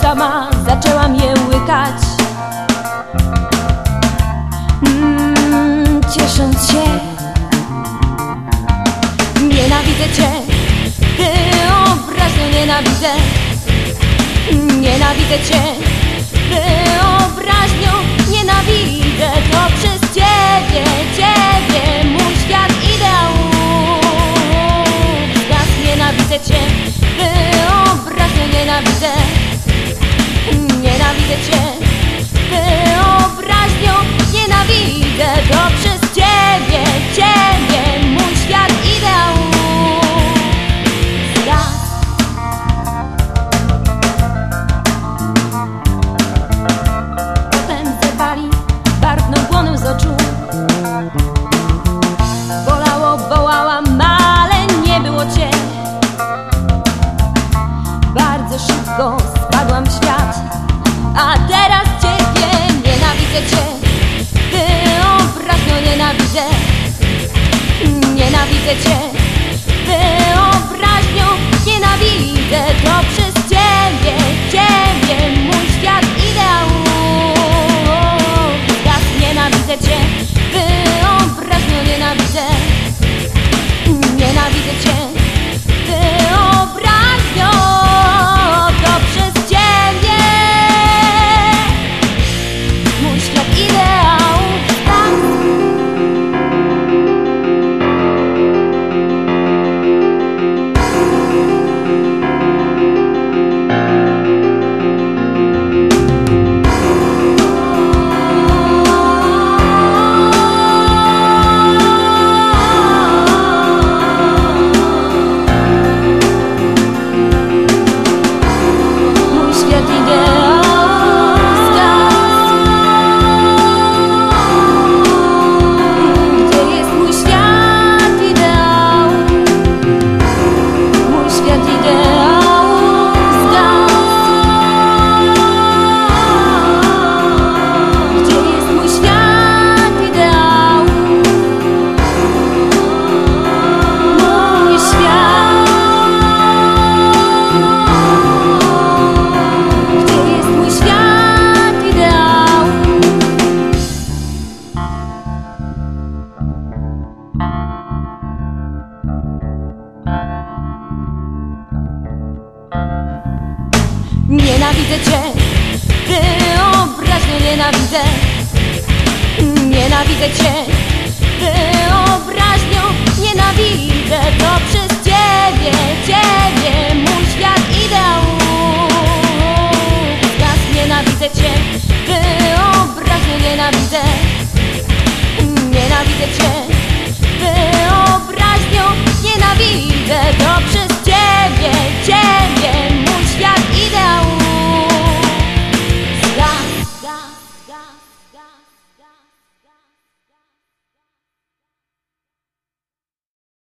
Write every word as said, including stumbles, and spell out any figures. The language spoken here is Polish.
sama zaczęłam je łykać, mm, ciesząc się. Nienawidzę cię, wyobraźnią nienawidzę. Nienawidzę cię, wyobraźnią nienawidzę. To przez ciebie, ciebie mój świat ideałów zgasł. Nienawidzę cię, wyobraźnią nienawidzę. Nienawidzę cię, wyobraźnią nienawidzę. To przez ciebie, ciebie mój świat ideałów zgasł. Potem zerwali barwną błoną z oczu. Bolało, wołałam, ale nie było cię. Bardzo szybko spadłam w świat, a teraz ciebie nienawidzę cię. Wyobraźnią nienawidzę. Nienawidzę cię, wyobraźnią nienawidzę. To przez ciebie, ciebie mój świat ideałów zgasł. Nienawidzę cię, wyobraźnią nienawidzę. Nienawidzę cię, wyobraźnią. To przez ciebie mój świat ideałów zgasł. Nienawidzę cię, wyobraźnią nienawidzę. Nienawidzę cię, wyobraźnią nienawidzę. To